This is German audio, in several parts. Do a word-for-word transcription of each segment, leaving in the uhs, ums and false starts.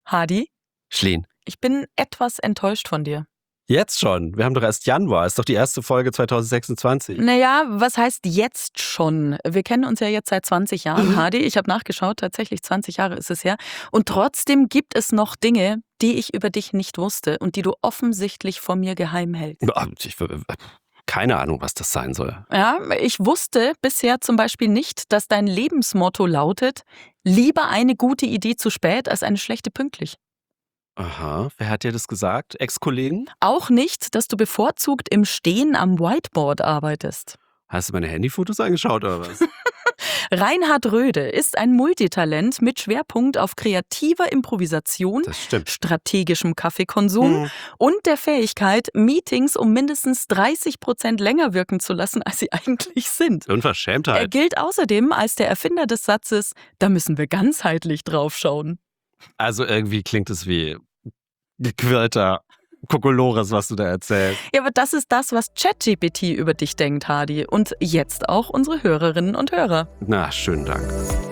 Hadi, Schleen. ich bin etwas enttäuscht von dir. Jetzt schon? Wir haben doch erst Januar. Ist doch die erste Folge zwanzig sechsundzwanzig. Naja, was heißt jetzt schon? Wir kennen uns ja jetzt seit zwanzig Jahren, Hadi. Ich habe nachgeschaut, tatsächlich zwanzig Jahre ist es her. Und trotzdem gibt es noch Dinge, die ich über dich nicht wusste und die du offensichtlich vor mir geheim hältst. Ich, keine Ahnung, was das sein soll. Ja, ich wusste bisher zum Beispiel nicht, dass dein Lebensmotto lautet, lieber eine gute Idee zu spät als eine schlechte pünktlich. Aha, wer hat dir das gesagt? Ex-Kollegen? Auch nicht, dass du bevorzugt im Stehen am Whiteboard arbeitest. Hast du meine Handyfotos angeschaut oder was? Reinhard Röde ist ein Multitalent mit Schwerpunkt auf kreativer Improvisation, Das stimmt. strategischem Kaffeekonsum Hm. und der Fähigkeit, Meetings um mindestens dreißig Prozent länger wirken zu lassen, als sie eigentlich sind. Er Unverschämtheit. gilt außerdem als der Erfinder des Satzes, da müssen wir ganzheitlich draufschauen. Also irgendwie klingt es wie gequirlter Kokolores, was du da erzählst. Ja, aber das ist das, was ChatGPT über dich denkt, Hadi. Und jetzt auch unsere Hörerinnen und Hörer. Na, schönen Dank.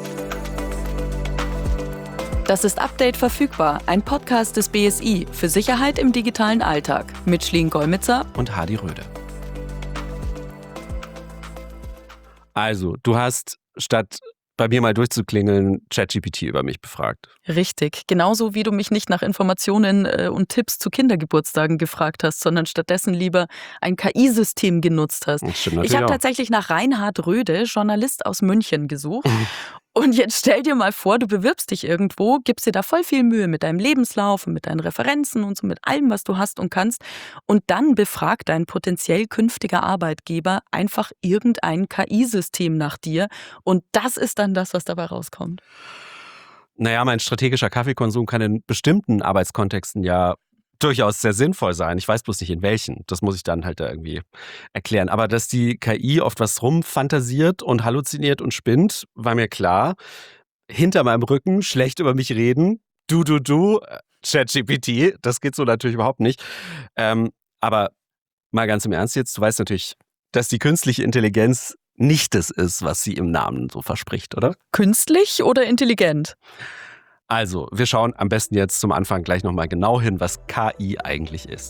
Das ist Update verfügbar, ein Podcast des B S I für Sicherheit im digitalen Alltag mit Schleen Golmitzer. Und Hadi Röde. Also, du hast statt bei mir mal durchzuklingeln, ChatGPT über mich befragt. Richtig, genauso wie du mich nicht nach Informationen äh, und Tipps zu Kindergeburtstagen gefragt hast, sondern stattdessen lieber ein K I-System genutzt hast. Das stimmt Ich natürlich habe auch. tatsächlich nach Reinhard Röde, Journalist aus München, gesucht. Und jetzt stell dir mal vor, du bewirbst dich irgendwo, gibst dir da voll viel Mühe mit deinem Lebenslauf und mit deinen Referenzen und so mit allem, was du hast und kannst. Und dann befragt dein potenziell künftiger Arbeitgeber einfach irgendein K I-System nach dir. Und das ist dann das, was dabei rauskommt. Naja, mein strategischer Kaffeekonsum kann in bestimmten Arbeitskontexten ja durchaus sehr sinnvoll sein. Ich weiß bloß nicht in welchen. Das muss ich dann halt da irgendwie erklären. Aber dass die K I oft was rumfantasiert und halluziniert und spinnt, war mir klar. Hinter meinem Rücken schlecht über mich reden. Du, du, du, äh, ChatGPT. Das geht so natürlich überhaupt nicht. Ähm, aber mal ganz im Ernst jetzt, du weißt natürlich, dass die künstliche Intelligenz nicht das ist, was sie im Namen so verspricht, oder? Künstlich oder intelligent? Also, wir schauen am besten jetzt zum Anfang gleich nochmal genau hin, was K I eigentlich ist.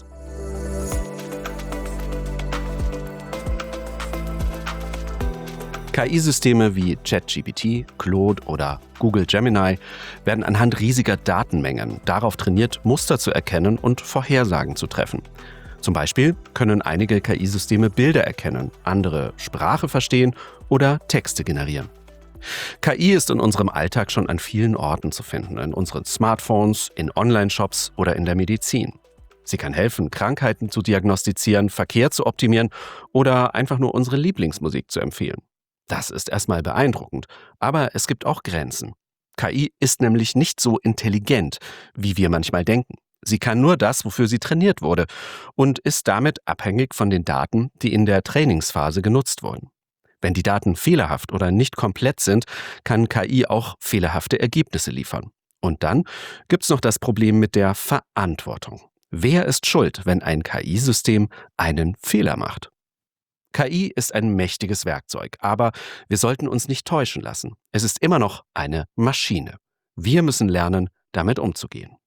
K I-Systeme wie ChatGPT, Claude oder Google Gemini werden anhand riesiger Datenmengen darauf trainiert, Muster zu erkennen und Vorhersagen zu treffen. Zum Beispiel können einige K I-Systeme Bilder erkennen, andere Sprache verstehen oder Texte generieren. K I ist in unserem Alltag schon an vielen Orten zu finden, in unseren Smartphones, in Online-Shops oder in der Medizin. Sie kann helfen, Krankheiten zu diagnostizieren, Verkehr zu optimieren oder einfach nur unsere Lieblingsmusik zu empfehlen. Das ist erstmal beeindruckend, aber es gibt auch Grenzen. K I ist nämlich nicht so intelligent, wie wir manchmal denken. Sie kann nur das, wofür sie trainiert wurde und ist damit abhängig von den Daten, die in der Trainingsphase genutzt wurden. Wenn die Daten fehlerhaft oder nicht komplett sind, kann K I auch fehlerhafte Ergebnisse liefern. Und dann gibt's noch das Problem mit der Verantwortung. Wer ist schuld, wenn ein K I-System einen Fehler macht? K I ist ein mächtiges Werkzeug, aber wir sollten uns nicht täuschen lassen. Es ist immer noch eine Maschine. Wir müssen lernen, damit umzugehen.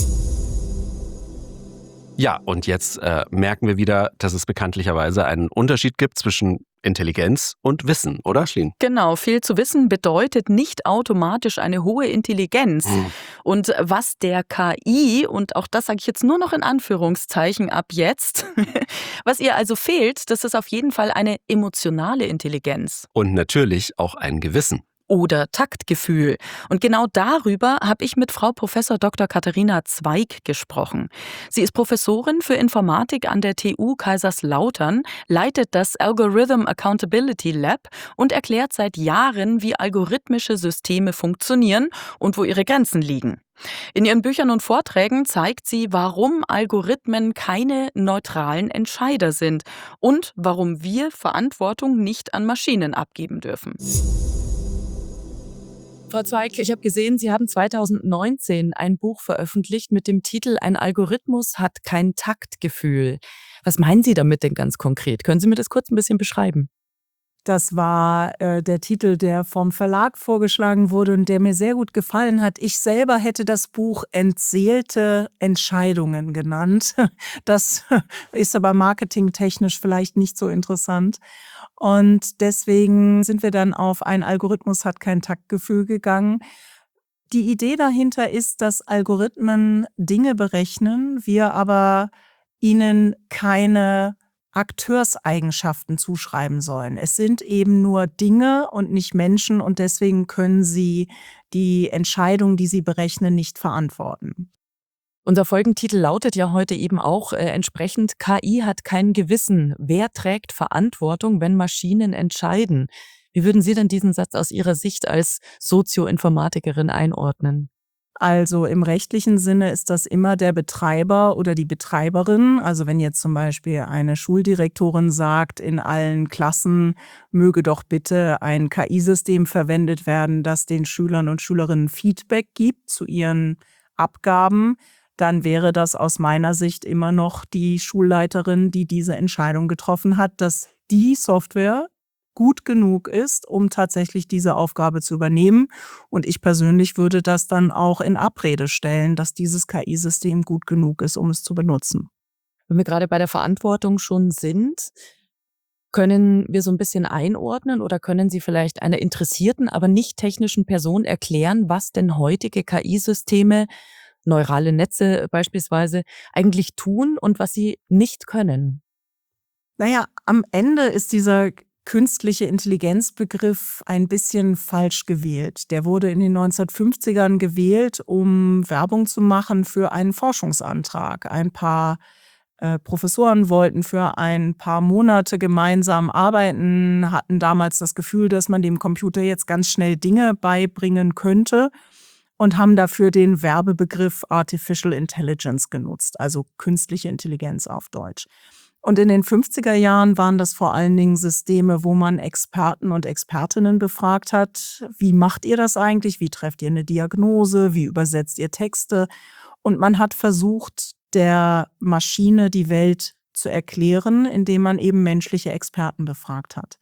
Ja, und jetzt äh, merken wir wieder, dass es bekanntlicherweise einen Unterschied gibt zwischen Intelligenz und Wissen, oder, Schleen? Genau, viel zu wissen bedeutet nicht automatisch eine hohe Intelligenz. Hm. Und was der K I, und auch das sage ich jetzt nur noch in Anführungszeichen ab jetzt, was ihr also fehlt, das ist auf jeden Fall eine emotionale Intelligenz. Und natürlich auch ein Gewissen. Oder Taktgefühl. Und genau darüber habe ich mit Frau Professor Doktor Katharina Zweig gesprochen. Sie ist Professorin für Informatik an der T U Kaiserslautern, leitet das Algorithm Accountability Lab und erklärt seit Jahren, wie algorithmische Systeme funktionieren und wo ihre Grenzen liegen. In ihren Büchern und Vorträgen zeigt sie, warum Algorithmen keine neutralen Entscheider sind und warum wir Verantwortung nicht an Maschinen abgeben dürfen. Frau Zweig, ich habe gesehen, Sie haben zweitausendneunzehn ein Buch veröffentlicht mit dem Titel »Ein Algorithmus hat kein Taktgefühl«. Was meinen Sie damit denn ganz konkret? Können Sie mir das kurz ein bisschen beschreiben? Das war äh, der Titel, der vom Verlag vorgeschlagen wurde und der mir sehr gut gefallen hat. Ich selber hätte das Buch Entseelte Entscheidungen genannt. Das ist aber marketingtechnisch vielleicht nicht so interessant. Und deswegen sind wir dann auf ein Algorithmus hat kein Taktgefühl gegangen. Die Idee dahinter ist, dass Algorithmen Dinge berechnen, wir aber ihnen keine Akteurseigenschaften zuschreiben sollen. Es sind eben nur Dinge und nicht Menschen und deswegen können sie die Entscheidung, die sie berechnen, nicht verantworten. Unser Folgentitel lautet ja heute eben auch äh, entsprechend, K I hat kein Gewissen. Wer trägt Verantwortung, wenn Maschinen entscheiden? Wie würden Sie denn diesen Satz aus Ihrer Sicht als Sozioinformatikerin einordnen? Also im rechtlichen Sinne ist das immer der Betreiber oder die Betreiberin. Also wenn jetzt zum Beispiel eine Schuldirektorin sagt, in allen Klassen möge doch bitte ein K I-System verwendet werden, das den Schülern und Schülerinnen Feedback gibt zu ihren Abgaben, dann wäre das aus meiner Sicht immer noch die Schulleiterin, die diese Entscheidung getroffen hat, dass die Software gut genug ist, um tatsächlich diese Aufgabe zu übernehmen. Und ich persönlich würde das dann auch in Abrede stellen, dass dieses K I-System gut genug ist, um es zu benutzen. Wenn wir gerade bei der Verantwortung schon sind, können wir so ein bisschen einordnen oder können Sie vielleicht einer interessierten, aber nicht technischen Person erklären, was denn heutige K I-Systeme, neurale Netze beispielsweise, eigentlich tun und was sie nicht können? Naja, am Ende ist dieser künstliche Intelligenzbegriff ein bisschen falsch gewählt. Der wurde in den neunzehnhundertfünfzigern gewählt, um Werbung zu machen für einen Forschungsantrag. Ein paar äh, Professoren wollten für ein paar Monate gemeinsam arbeiten, hatten damals das Gefühl, dass man dem Computer jetzt ganz schnell Dinge beibringen könnte und haben dafür den Werbebegriff Artificial Intelligence genutzt, also künstliche Intelligenz auf Deutsch. Und in den fünfziger Jahren waren das vor allen Dingen Systeme, wo man Experten und Expertinnen befragt hat. Wie macht ihr das eigentlich? Wie trefft ihr eine Diagnose? Wie übersetzt ihr Texte? Und man hat versucht, der Maschine die Welt zu erklären, indem man eben menschliche Experten befragt hat.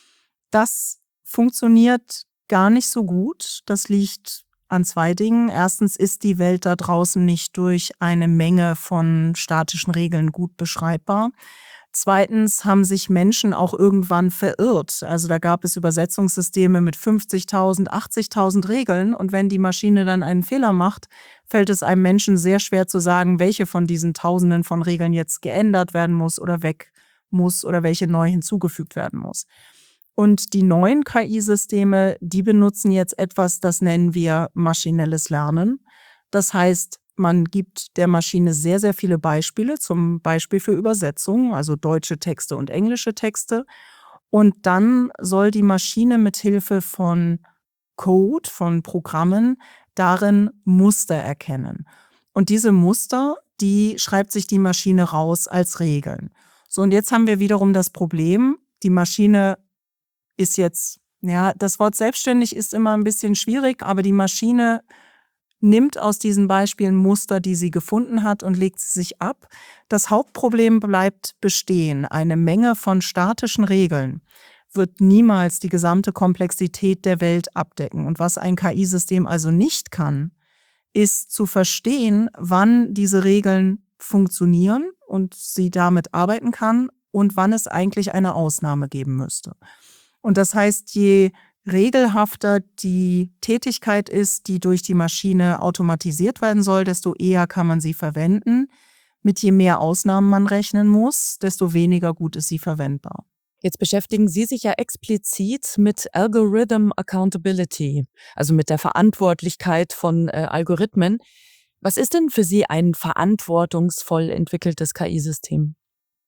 Das funktioniert gar nicht so gut. Das liegt an zwei Dingen. Erstens ist die Welt da draußen nicht durch eine Menge von statischen Regeln gut beschreibbar. Zweitens haben sich Menschen auch irgendwann verirrt. Also da gab es Übersetzungssysteme mit fünfzigtausend, achtzigtausend Regeln und wenn die Maschine dann einen Fehler macht, fällt es einem Menschen sehr schwer zu sagen, welche von diesen Tausenden von Regeln jetzt geändert werden muss oder weg muss oder welche neu hinzugefügt werden muss. Und die neuen K I-Systeme, die benutzen jetzt etwas, das nennen wir maschinelles Lernen. Das heißt, man gibt der Maschine sehr, sehr viele Beispiele, zum Beispiel für Übersetzungen, also deutsche Texte und englische Texte. Und dann soll die Maschine mit Hilfe von Code, von Programmen, darin Muster erkennen. Und diese Muster, die schreibt sich die Maschine raus als Regeln. So, und jetzt haben wir wiederum das Problem, die Maschine ist jetzt, ja, das Wort selbstständig ist immer ein bisschen schwierig, aber die Maschine nimmt aus diesen Beispielen Muster, die sie gefunden hat und legt sie sich ab. Das Hauptproblem bleibt bestehen. Eine Menge von statischen Regeln wird niemals die gesamte Komplexität der Welt abdecken. Und was ein K I-System also nicht kann, ist zu verstehen, wann diese Regeln funktionieren und sie damit arbeiten kann und wann es eigentlich eine Ausnahme geben müsste. Und das heißt, je regelhafter die Tätigkeit ist, die durch die Maschine automatisiert werden soll, desto eher kann man sie verwenden. Mit je mehr Ausnahmen man rechnen muss, desto weniger gut ist sie verwendbar. Jetzt beschäftigen Sie sich ja explizit mit Algorithm Accountability, also mit der Verantwortlichkeit von äh, Algorithmen. Was ist denn für Sie ein verantwortungsvoll entwickeltes K I-System?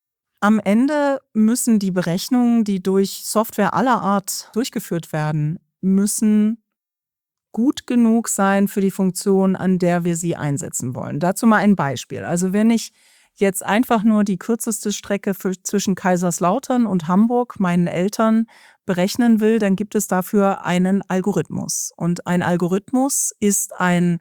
Am Ende müssen die Berechnungen, die durch Software aller Art durchgeführt werden, müssen gut genug sein für die Funktion, an der wir sie einsetzen wollen. Dazu mal ein Beispiel. Also wenn ich jetzt einfach nur die kürzeste Strecke für, zwischen Kaiserslautern und Hamburg meinen Eltern berechnen will, dann gibt es dafür einen Algorithmus. Und ein Algorithmus ist ein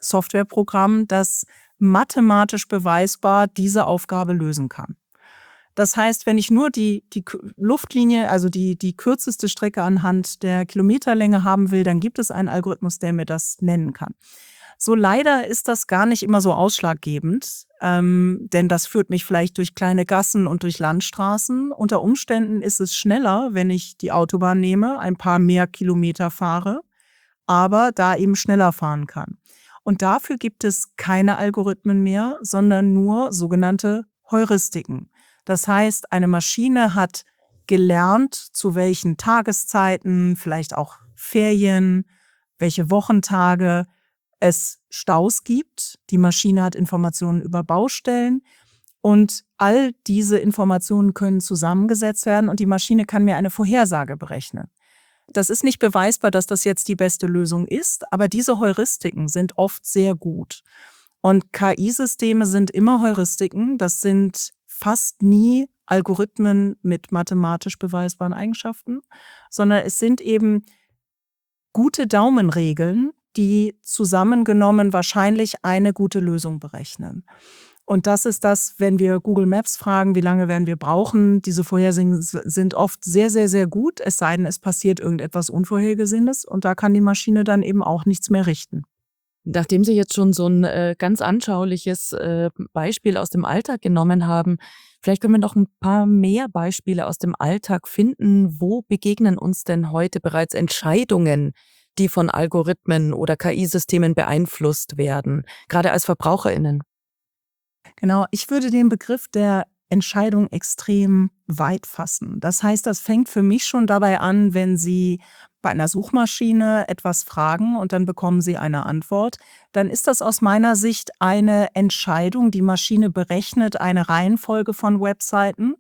Softwareprogramm, das mathematisch beweisbar diese Aufgabe lösen kann. Das heißt, wenn ich nur die, die Luftlinie, also die, die kürzeste Strecke anhand der Kilometerlänge haben will, dann gibt es einen Algorithmus, der mir das nennen kann. So leider ist das gar nicht immer so ausschlaggebend, ähm, denn das führt mich vielleicht durch kleine Gassen und durch Landstraßen. Unter Umständen ist es schneller, wenn ich die Autobahn nehme, ein paar mehr Kilometer fahre, aber da eben schneller fahren kann. Und dafür gibt es keine Algorithmen mehr, sondern nur sogenannte Heuristiken. Das heißt, eine Maschine hat gelernt, zu welchen Tageszeiten, vielleicht auch Ferien, welche Wochentage es Staus gibt. Die Maschine hat Informationen über Baustellen und all diese Informationen können zusammengesetzt werden und die Maschine kann mir eine Vorhersage berechnen. Das ist nicht beweisbar, dass das jetzt die beste Lösung ist, aber diese Heuristiken sind oft sehr gut. Und K I-Systeme sind immer Heuristiken. Das sind fast nie Algorithmen mit mathematisch beweisbaren Eigenschaften, sondern es sind eben gute Daumenregeln, die zusammengenommen wahrscheinlich eine gute Lösung berechnen. Und das ist das, wenn wir Google Maps fragen, wie lange werden wir brauchen. Diese Vorhersagen sind oft sehr, sehr, sehr gut, es sei denn, es passiert irgendetwas Unvorhergesehenes und da kann die Maschine dann eben auch nichts mehr richten. Nachdem Sie jetzt schon so ein äh, ganz anschauliches äh, Beispiel aus dem Alltag genommen haben, vielleicht können wir noch ein paar mehr Beispiele aus dem Alltag finden. Wo begegnen uns denn heute bereits Entscheidungen, die von Algorithmen oder K I-Systemen beeinflusst werden, gerade als VerbraucherInnen? Genau, ich würde den Begriff der Entscheidung extrem weit fassen. Das heißt, das fängt für mich schon dabei an, wenn Sie bei einer Suchmaschine etwas fragen und dann bekommen Sie eine Antwort, dann ist das aus meiner Sicht eine Entscheidung. Die Maschine berechnet eine Reihenfolge von Webseiten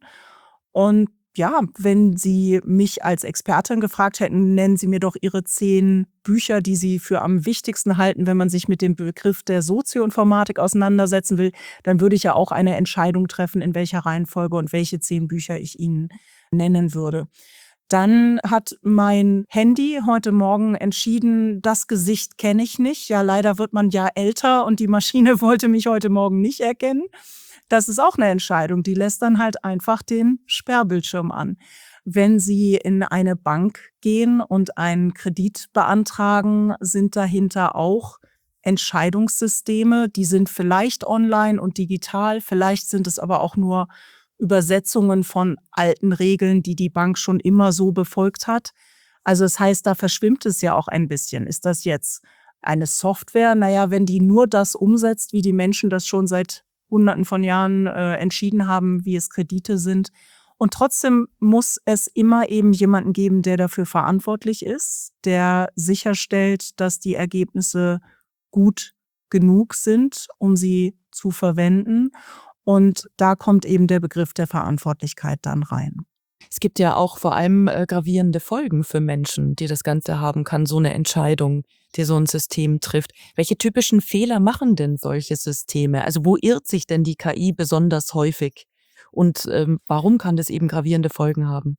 und ja, wenn Sie mich als Expertin gefragt hätten, nennen Sie mir doch Ihre zehn Bücher, die Sie für am wichtigsten halten, wenn man sich mit dem Begriff der Sozioinformatik auseinandersetzen will, dann würde ich ja auch eine Entscheidung treffen, in welcher Reihenfolge und welche zehn Bücher ich Ihnen nennen würde. Dann hat mein Handy heute Morgen entschieden, das Gesicht kenne ich nicht. Ja, leider wird man ja älter und die Maschine wollte mich heute Morgen nicht erkennen. Das ist auch eine Entscheidung, die lässt dann halt einfach den Sperrbildschirm an. Wenn Sie in eine Bank gehen und einen Kredit beantragen, sind dahinter auch Entscheidungssysteme, die sind vielleicht online und digital, vielleicht sind es aber auch nur Übersetzungen von alten Regeln, die die Bank schon immer so befolgt hat. Also das heißt, da verschwimmt es ja auch ein bisschen. Ist das jetzt eine Software? Naja, wenn die nur das umsetzt, wie die Menschen das schon seit Hunderten von Jahren äh, entschieden haben, wie es Kredite sind. Und trotzdem muss es immer eben jemanden geben, der dafür verantwortlich ist, der sicherstellt, dass die Ergebnisse gut genug sind, um sie zu verwenden. Und da kommt eben der Begriff der Verantwortlichkeit dann rein. Es gibt ja auch vor allem äh, gravierende Folgen für Menschen, die das Ganze haben kann, so eine Entscheidung, die so ein System trifft. Welche typischen Fehler machen denn solche Systeme? Also wo irrt sich denn die K I besonders häufig? Und ähm, warum kann das eben gravierende Folgen haben?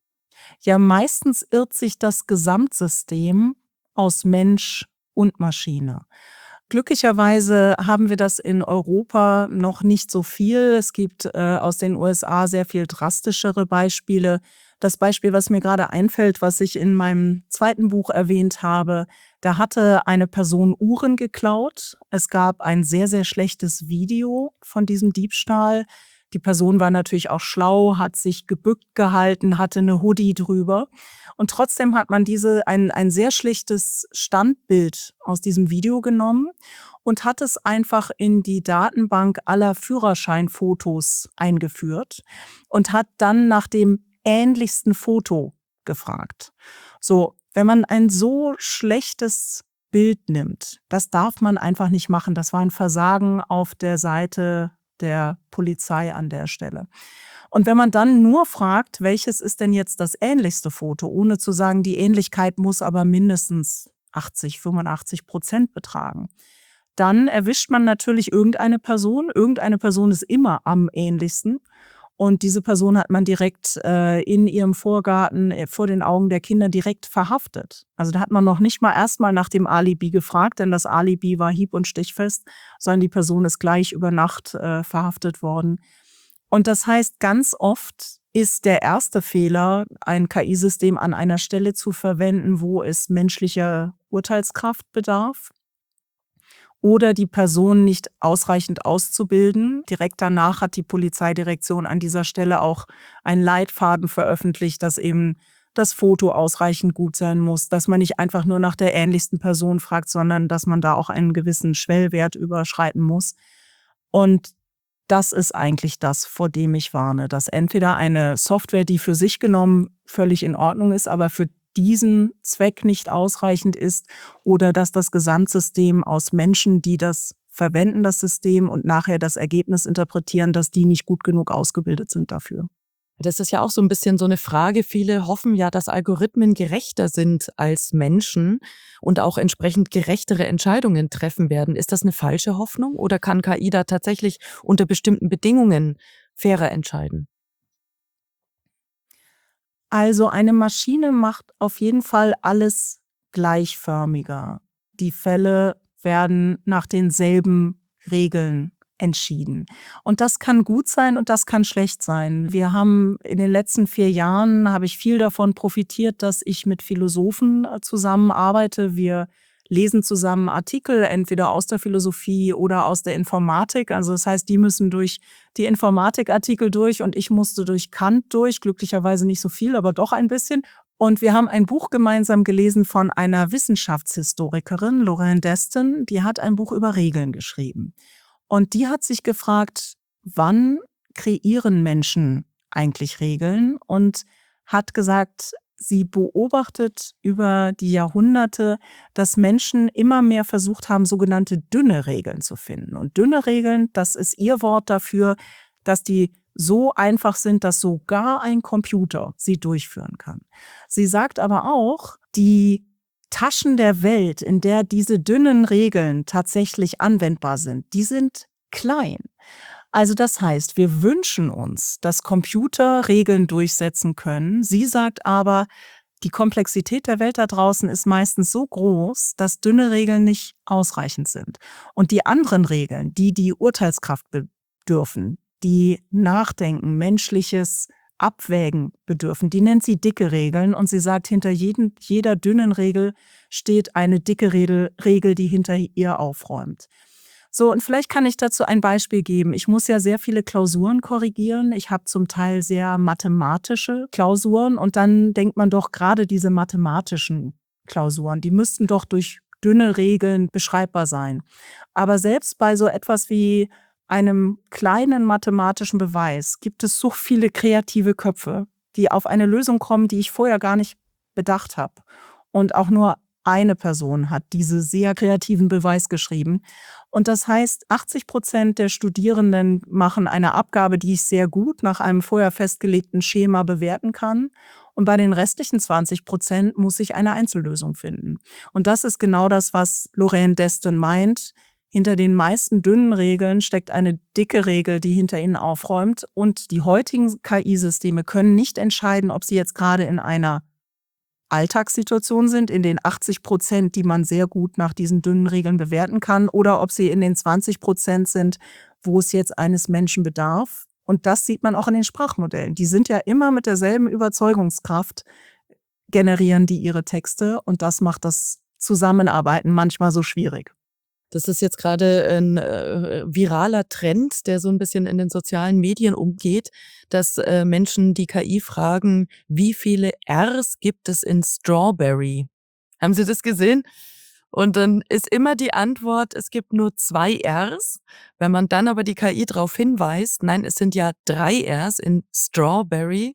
Ja, meistens irrt sich das Gesamtsystem aus Mensch und Maschine. Glücklicherweise haben wir das in Europa noch nicht so viel. Es gibt äh, aus den U S A sehr viel drastischere Beispiele. Das Beispiel, was mir gerade einfällt, was ich in meinem zweiten Buch erwähnt habe, da hatte eine Person Uhren geklaut. Es gab ein sehr, sehr schlechtes Video von diesem Diebstahl. Die Person war natürlich auch schlau, hat sich gebückt gehalten, hatte eine Hoodie drüber. Und trotzdem hat man diese ein, ein sehr schlichtes Standbild aus diesem Video genommen und hat es einfach in die Datenbank aller Führerscheinfotos eingeführt und hat dann nach dem ähnlichsten Foto gefragt. So, wenn man ein so schlechtes Bild nimmt, das darf man einfach nicht machen. Das war ein Versagen auf der Seite der Polizei an der Stelle. Und wenn man dann nur fragt, welches ist denn jetzt das ähnlichste Foto, ohne zu sagen, die Ähnlichkeit muss aber mindestens achtzig, fünfundachtzig Prozent betragen, dann erwischt man natürlich irgendeine Person. Irgendeine Person ist immer am ähnlichsten. Und diese Person hat man direkt äh, in ihrem Vorgarten, äh, vor den Augen der Kinder direkt verhaftet. Also da hat man noch nicht mal erstmal nach dem Alibi gefragt, denn das Alibi war hieb- und stichfest, sondern die Person ist gleich über Nacht äh, verhaftet worden. Und das heißt, ganz oft ist der erste Fehler, ein K I-System an einer Stelle zu verwenden, wo es menschlicher Urteilskraft bedarf oder die Person nicht ausreichend auszubilden. Direkt danach hat die Polizeidirektion an dieser Stelle auch einen Leitfaden veröffentlicht, dass eben das Foto ausreichend gut sein muss, dass man nicht einfach nur nach der ähnlichsten Person fragt, sondern dass man da auch einen gewissen Schwellwert überschreiten muss. Und das ist eigentlich das, vor dem ich warne, dass entweder eine Software, die für sich genommen völlig in Ordnung ist, aber für diesen Zweck nicht ausreichend ist, oder dass das Gesamtsystem aus Menschen, die das verwenden, das System, und nachher das Ergebnis interpretieren, dass die nicht gut genug ausgebildet sind dafür. Das ist ja auch so ein bisschen so eine Frage. Viele hoffen ja, dass Algorithmen gerechter sind als Menschen und auch entsprechend gerechtere Entscheidungen treffen werden. Ist das eine falsche Hoffnung oder kann K I da tatsächlich unter bestimmten Bedingungen fairer entscheiden? Also eine Maschine macht auf jeden Fall alles gleichförmiger. Die Fälle werden nach denselben Regeln entschieden. Und das kann gut sein und das kann schlecht sein. Wir haben in den letzten vier Jahren, habe ich viel davon profitiert, dass ich mit Philosophen äh, zusammenarbeite. Wir lesen zusammen Artikel, entweder aus der Philosophie oder aus der Informatik. Also das heißt, die müssen durch die Informatikartikel durch und ich musste durch Kant durch. Glücklicherweise nicht so viel, aber doch ein bisschen. Und wir haben ein Buch gemeinsam gelesen von einer Wissenschaftshistorikerin, Lorraine Destin. Die hat ein Buch über Regeln geschrieben. Und die hat sich gefragt, wann kreieren Menschen eigentlich Regeln? Und hat gesagt, sie beobachtet über die Jahrhunderte, dass Menschen immer mehr versucht haben, sogenannte dünne Regeln zu finden. Und dünne Regeln, das ist ihr Wort dafür, dass die so einfach sind, dass sogar ein Computer sie durchführen kann. Sie sagt aber auch, die Taschen der Welt, in der diese dünnen Regeln tatsächlich anwendbar sind, die sind klein. Also das heißt, wir wünschen uns, dass Computer Regeln durchsetzen können. Sie sagt aber, die Komplexität der Welt da draußen ist meistens so groß, dass dünne Regeln nicht ausreichend sind. Und die anderen Regeln, die die Urteilskraft bedürfen, die Nachdenken, menschliches Abwägen bedürfen, die nennt sie dicke Regeln. Und sie sagt, hinter jeden, jeder dünnen Regel steht eine dicke Regel, Regel, die hinter ihr aufräumt. So, und vielleicht kann ich dazu ein Beispiel geben. Ich muss ja sehr viele Klausuren korrigieren. Ich habe zum Teil sehr mathematische Klausuren. Und dann denkt man doch, gerade diese mathematischen Klausuren, die müssten doch durch dünne Regeln beschreibbar sein. Aber selbst bei so etwas wie einem kleinen mathematischen Beweis gibt es so viele kreative Köpfe, die auf eine Lösung kommen, die ich vorher gar nicht bedacht habe. Und auch nur eine Person hat diese sehr kreativen Beweis geschrieben. Und das heißt, achtzig Prozent der Studierenden machen eine Abgabe, die ich sehr gut nach einem vorher festgelegten Schema bewerten kann. Und bei den restlichen zwanzig Prozent muss ich eine Einzellösung finden. Und das ist genau das, was Lorraine Destin meint. Hinter den meisten dünnen Regeln steckt eine dicke Regel, die hinter ihnen aufräumt. Und die heutigen K I-Systeme können nicht entscheiden, ob sie jetzt gerade in einer Alltagssituation sind, in den achtzig Prozent, die man sehr gut nach diesen dünnen Regeln bewerten kann, oder ob sie in den zwanzig Prozent sind, wo es jetzt eines Menschen bedarf. Und das sieht man auch in den Sprachmodellen. Die sind ja immer mit derselben Überzeugungskraft, generieren die ihre Texte. Und das macht das Zusammenarbeiten manchmal so schwierig. Das ist jetzt gerade ein äh, viraler Trend, der so ein bisschen in den sozialen Medien umgeht, dass äh, Menschen die K I fragen, wie viele R's gibt es in Strawberry? Haben Sie das gesehen? Und dann ist immer die Antwort, es gibt nur zwei R's. Wenn man dann aber die K I darauf hinweist, nein, es sind ja drei R's in Strawberry,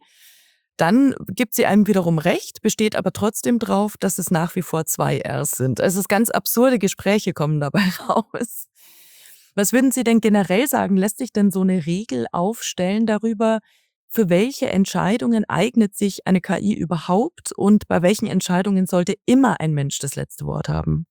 dann gibt sie einem wiederum recht, besteht aber trotzdem drauf, dass es nach wie vor zwei R's sind. Also es ist ganz absurde Gespräche kommen dabei raus. Was würden Sie denn generell sagen? Lässt sich denn so eine Regel aufstellen darüber, für welche Entscheidungen eignet sich eine K I überhaupt und bei welchen Entscheidungen sollte immer ein Mensch das letzte Wort haben?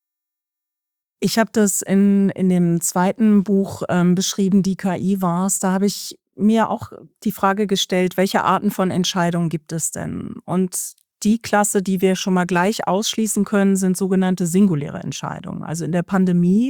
Ich habe das in, in dem zweiten Buch ähm, beschrieben, die K I war's. Da habe ich mir auch die Frage gestellt, welche Arten von Entscheidungen gibt es denn? Und die Klasse, die wir schon mal gleich ausschließen können, sind sogenannte singuläre Entscheidungen. Also in der Pandemie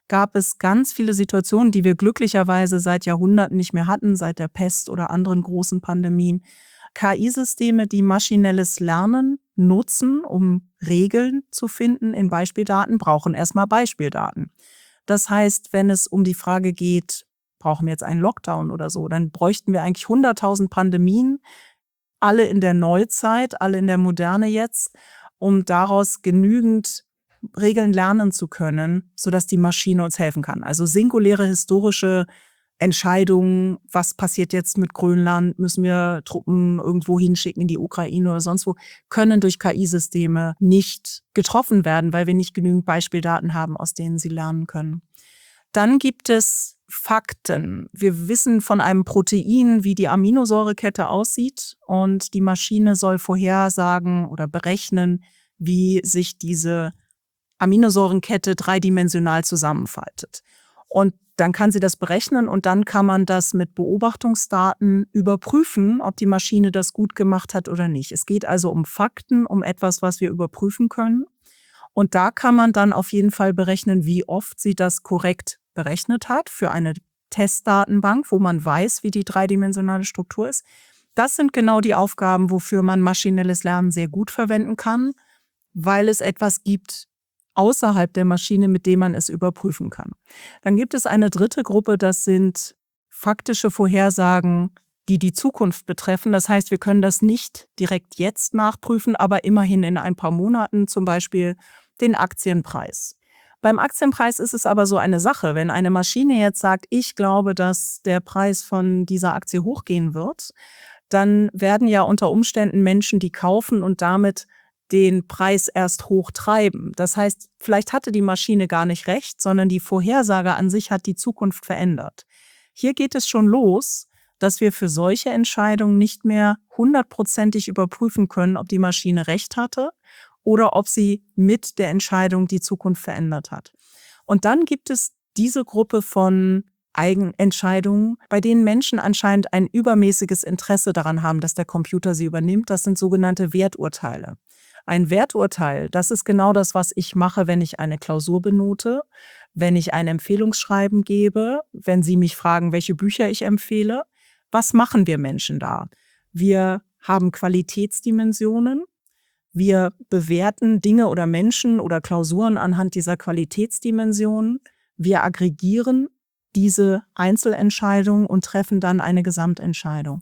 gab es ganz viele Situationen, die wir glücklicherweise seit Jahrhunderten nicht mehr hatten, seit der Pest oder anderen großen Pandemien. K I-Systeme, die maschinelles Lernen nutzen, um Regeln zu finden in Beispieldaten, brauchen erstmal Beispieldaten. Das heißt, wenn es um die Frage geht, brauchen wir jetzt einen Lockdown oder so, dann bräuchten wir eigentlich hunderttausend Pandemien, alle in der Neuzeit, alle in der Moderne jetzt, um daraus genügend Regeln lernen zu können, sodass die Maschine uns helfen kann. Also singuläre historische Entscheidungen, was passiert jetzt mit Grönland, müssen wir Truppen irgendwo hinschicken in die Ukraine oder sonst wo, können durch K I-Systeme nicht getroffen werden, weil wir nicht genügend Beispieldaten haben, aus denen sie lernen können. Dann gibt es Fakten. Wir wissen von einem Protein, wie die Aminosäurekette aussieht, und die Maschine soll vorhersagen oder berechnen, wie sich diese Aminosäurenkette dreidimensional zusammenfaltet. Und dann kann sie das berechnen und dann kann man das mit Beobachtungsdaten überprüfen, ob die Maschine das gut gemacht hat oder nicht. Es geht also um Fakten, um etwas, was wir überprüfen können. Und da kann man dann auf jeden Fall berechnen, wie oft sie das korrekt berechnet hat für eine Testdatenbank, wo man weiß, wie die dreidimensionale Struktur ist. Das sind genau die Aufgaben, wofür man maschinelles Lernen sehr gut verwenden kann, weil es etwas gibt außerhalb der Maschine, mit dem man es überprüfen kann. Dann gibt es eine dritte Gruppe, das sind faktische Vorhersagen, die die Zukunft betreffen. Das heißt, wir können das nicht direkt jetzt nachprüfen, aber immerhin in ein paar Monaten, zum Beispiel den Aktienpreis. Beim Aktienpreis ist es aber so eine Sache. Wenn eine Maschine jetzt sagt, ich glaube, dass der Preis von dieser Aktie hochgehen wird, dann werden ja unter Umständen Menschen die kaufen und damit den Preis erst hochtreiben. Das heißt, vielleicht hatte die Maschine gar nicht recht, sondern die Vorhersage an sich hat die Zukunft verändert. Hier geht es schon los, dass wir für solche Entscheidungen nicht mehr hundertprozentig überprüfen können, ob die Maschine recht hatte oder ob sie mit der Entscheidung die Zukunft verändert hat. Und dann gibt es diese Gruppe von Eigenentscheidungen, bei denen Menschen anscheinend ein übermäßiges Interesse daran haben, dass der Computer sie übernimmt. Das sind sogenannte Werturteile. Ein Werturteil, das ist genau das, was ich mache, wenn ich eine Klausur benote, wenn ich ein Empfehlungsschreiben gebe, wenn Sie mich fragen, welche Bücher ich empfehle. Was machen wir Menschen da? Wir haben Qualitätsdimensionen. Wir bewerten Dinge oder Menschen oder Klausuren anhand dieser Qualitätsdimensionen. Wir aggregieren diese Einzelentscheidungen und treffen dann eine Gesamtentscheidung.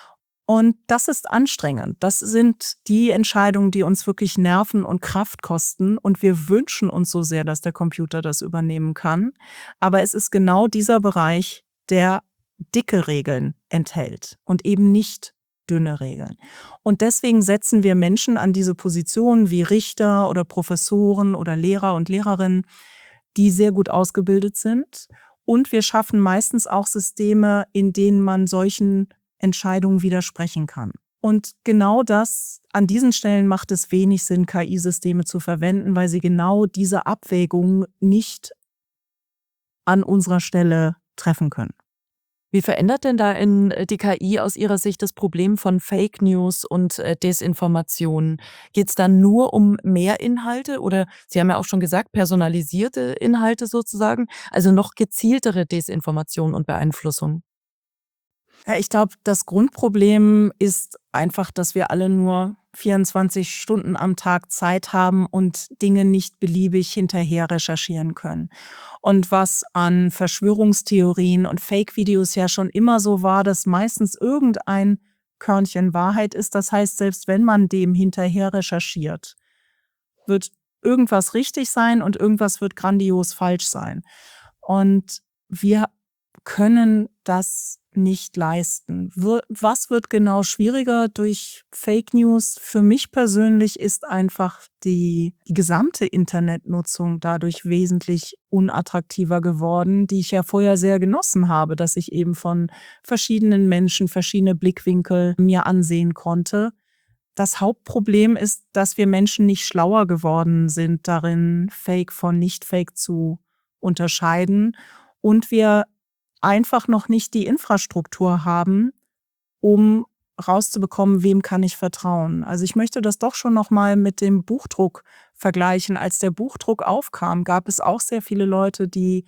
Und das ist anstrengend. Das sind die Entscheidungen, die uns wirklich Nerven und Kraft kosten. Und wir wünschen uns so sehr, dass der Computer das übernehmen kann. Aber es ist genau dieser Bereich, der dicke Regeln enthält und eben nicht dünne Regeln. Und deswegen setzen wir Menschen an diese Positionen wie Richter oder Professoren oder Lehrer und Lehrerinnen, die sehr gut ausgebildet sind. Und wir schaffen meistens auch Systeme, in denen man solchen Entscheidungen widersprechen kann. Und genau das, an diesen Stellen macht es wenig Sinn, K I-Systeme zu verwenden, weil sie genau diese Abwägung nicht an unserer Stelle treffen können. Wie verändert denn da in die K I aus Ihrer Sicht das Problem von Fake News und äh, Desinformation? Geht es dann nur um mehr Inhalte oder Sie haben ja auch schon gesagt, personalisierte Inhalte sozusagen, also noch gezieltere Desinformation und Beeinflussung? Ja, ich glaube, das Grundproblem ist einfach, dass wir alle nur vierundzwanzig Stunden am Tag Zeit haben und Dinge nicht beliebig hinterher recherchieren können. Und was an Verschwörungstheorien und Fake-Videos ja schon immer so war, dass meistens irgendein Körnchen Wahrheit ist. Das heißt, selbst wenn man dem hinterher recherchiert, wird irgendwas richtig sein und irgendwas wird grandios falsch sein. Und wir können das nicht leisten. Was wird genau schwieriger durch Fake News? Für mich persönlich ist einfach die, die gesamte Internetnutzung dadurch wesentlich unattraktiver geworden, die ich ja vorher sehr genossen habe, dass ich eben von verschiedenen Menschen verschiedene Blickwinkel mir ansehen konnte. Das Hauptproblem ist, dass wir Menschen nicht schlauer geworden sind darin, Fake von Nicht-Fake zu unterscheiden und wir einfach noch nicht die Infrastruktur haben, um rauszubekommen, wem kann ich vertrauen. Also ich möchte das doch schon noch mal mit dem Buchdruck vergleichen. Als der Buchdruck aufkam, gab es auch sehr viele Leute, die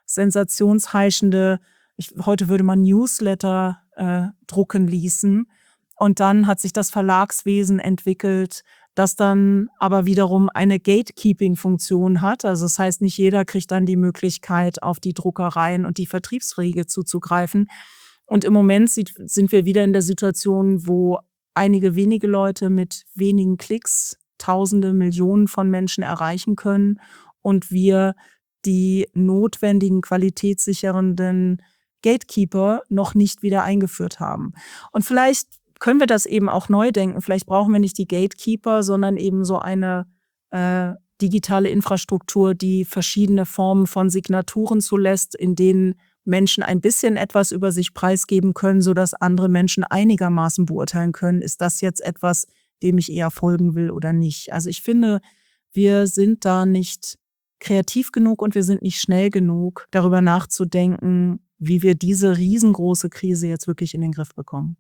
sensationsheischende, ich, heute würde man Newsletter äh, drucken ließen. Und dann hat sich das Verlagswesen entwickelt, das dann aber wiederum eine Gatekeeping-Funktion hat. Also das heißt, nicht jeder kriegt dann die Möglichkeit, auf die Druckereien und die Vertriebswege zuzugreifen. Und im Moment sieht, sind wir wieder in der Situation, wo einige wenige Leute mit wenigen Klicks Tausende, Millionen von Menschen erreichen können und wir die notwendigen qualitätssichernden Gatekeeper noch nicht wieder eingeführt haben. Und vielleicht können wir das eben auch neu denken. Vielleicht brauchen wir nicht die Gatekeeper, sondern eben so eine äh, digitale Infrastruktur, die verschiedene Formen von Signaturen zulässt, in denen Menschen ein bisschen etwas über sich preisgeben können, sodass andere Menschen einigermaßen beurteilen können, ist das jetzt etwas, dem ich eher folgen will oder nicht. Also ich finde, wir sind da nicht kreativ genug und wir sind nicht schnell genug, darüber nachzudenken, wie wir diese riesengroße Krise jetzt wirklich in den Griff bekommen.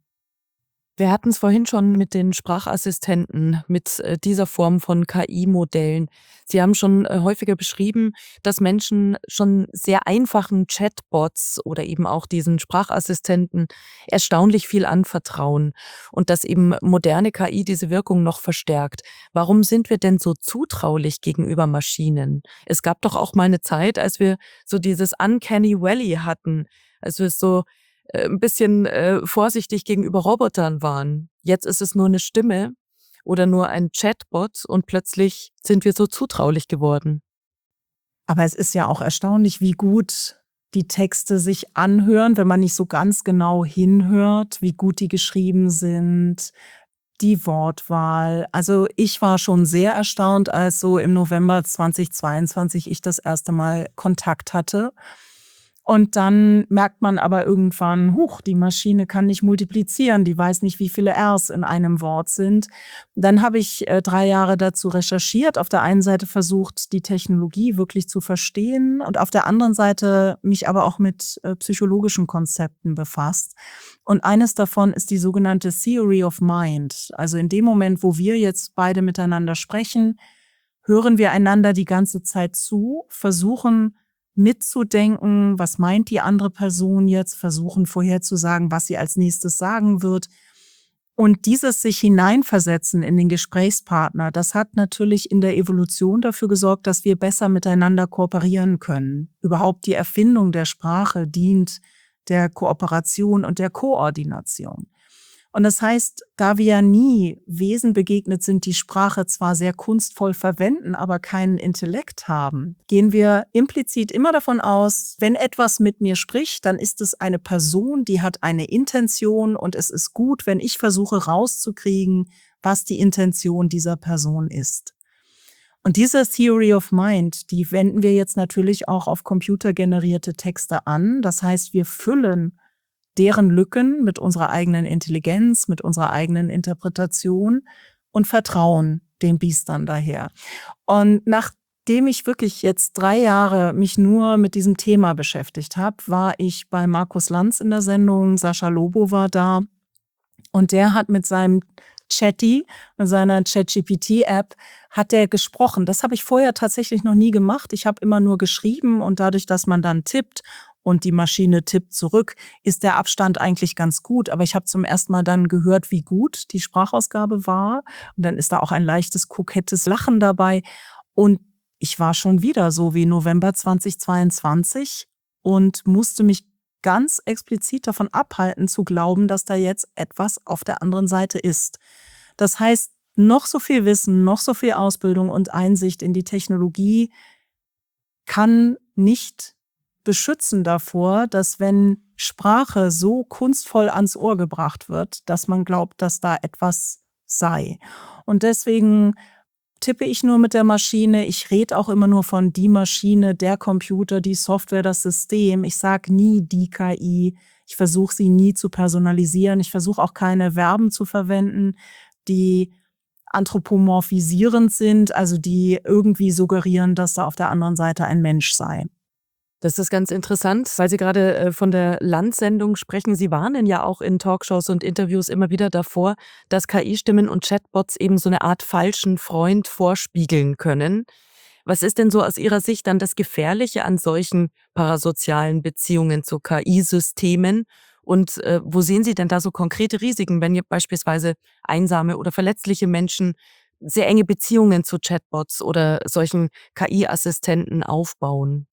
Wir hatten es vorhin schon mit den Sprachassistenten, mit äh, dieser Form von K I-Modellen. Sie haben schon äh, häufiger beschrieben, dass Menschen schon sehr einfachen Chatbots oder eben auch diesen Sprachassistenten erstaunlich viel anvertrauen und dass eben moderne K I diese Wirkung noch verstärkt. Warum sind wir denn so zutraulich gegenüber Maschinen? Es gab doch auch mal eine Zeit, als wir so dieses Uncanny Valley hatten, als wir so äh, ein bisschen äh, vorsichtig gegenüber Robotern waren. Jetzt ist es nur eine Stimme oder nur ein Chatbot und plötzlich sind wir so zutraulich geworden. Aber es ist ja auch erstaunlich, wie gut die Texte sich anhören, wenn man nicht so ganz genau hinhört, wie gut die geschrieben sind, die Wortwahl. Also ich war schon sehr erstaunt, als so im November zweitausendzweiundzwanzig ich das erste Mal Kontakt hatte. Und dann merkt man aber irgendwann, huch, die Maschine kann nicht multiplizieren, die weiß nicht, wie viele R's in einem Wort sind. Dann habe ich äh, drei Jahre dazu recherchiert, auf der einen Seite versucht, die Technologie wirklich zu verstehen und auf der anderen Seite mich aber auch mit äh, psychologischen Konzepten befasst. Und eines davon ist die sogenannte Theory of Mind. Also in dem Moment, wo wir jetzt beide miteinander sprechen, hören wir einander die ganze Zeit zu, versuchen mitzudenken, was meint die andere Person jetzt, versuchen vorherzusagen, was sie als nächstes sagen wird. Und dieses sich hineinversetzen in den Gesprächspartner, das hat natürlich in der Evolution dafür gesorgt, dass wir besser miteinander kooperieren können. Überhaupt die Erfindung der Sprache dient der Kooperation und der Koordination. Und das heißt, da wir ja nie Wesen begegnet sind, die Sprache zwar sehr kunstvoll verwenden, aber keinen Intellekt haben, gehen wir implizit immer davon aus, wenn etwas mit mir spricht, dann ist es eine Person, die hat eine Intention und es ist gut, wenn ich versuche rauszukriegen, was die Intention dieser Person ist. Und diese Theory of Mind, die wenden wir jetzt natürlich auch auf computergenerierte Texte an. Das heißt, wir füllen deren Lücken mit unserer eigenen Intelligenz, mit unserer eigenen Interpretation und vertrauen den Biestern daher. Und nachdem ich wirklich jetzt drei Jahre mich nur mit diesem Thema beschäftigt habe, war ich bei Markus Lanz in der Sendung, Sascha Lobo war da und der hat mit seinem Chatty, mit seiner ChatGPT-App, hat der gesprochen. Das habe ich vorher tatsächlich noch nie gemacht. Ich habe immer nur geschrieben und dadurch, dass man dann tippt und die Maschine tippt zurück, ist der Abstand eigentlich ganz gut. Aber ich habe zum ersten Mal dann gehört, wie gut die Sprachausgabe war. Und dann ist da auch ein leichtes, kokettes Lachen dabei. Und ich war schon wieder so wie November zweitausendzweiundzwanzig und musste mich ganz explizit davon abhalten, zu glauben, dass da jetzt etwas auf der anderen Seite ist. Das heißt, noch so viel Wissen, noch so viel Ausbildung und Einsicht in die Technologie kann nicht beschützen davor, dass wenn Sprache so kunstvoll ans Ohr gebracht wird, dass man glaubt, dass da etwas sei. Und deswegen tippe ich nur mit der Maschine. Ich rede auch immer nur von die Maschine, der Computer, die Software, das System. Ich sage nie die K I. Ich versuche sie nie zu personalisieren. Ich versuche auch keine Verben zu verwenden, die anthropomorphisierend sind, also die irgendwie suggerieren, dass da auf der anderen Seite ein Mensch sei. Das ist ganz interessant, weil Sie gerade äh, von der Landsendung sprechen. Sie warnen ja auch in Talkshows und Interviews immer wieder davor, dass K I-Stimmen und Chatbots eben so eine Art falschen Freund vorspiegeln können. Was ist denn so aus Ihrer Sicht dann das Gefährliche an solchen parasozialen Beziehungen zu K I-Systemen? Und äh, wo sehen Sie denn da so konkrete Risiken, wenn ihr beispielsweise einsame oder verletzliche Menschen sehr enge Beziehungen zu Chatbots oder solchen K I-Assistenten aufbauen?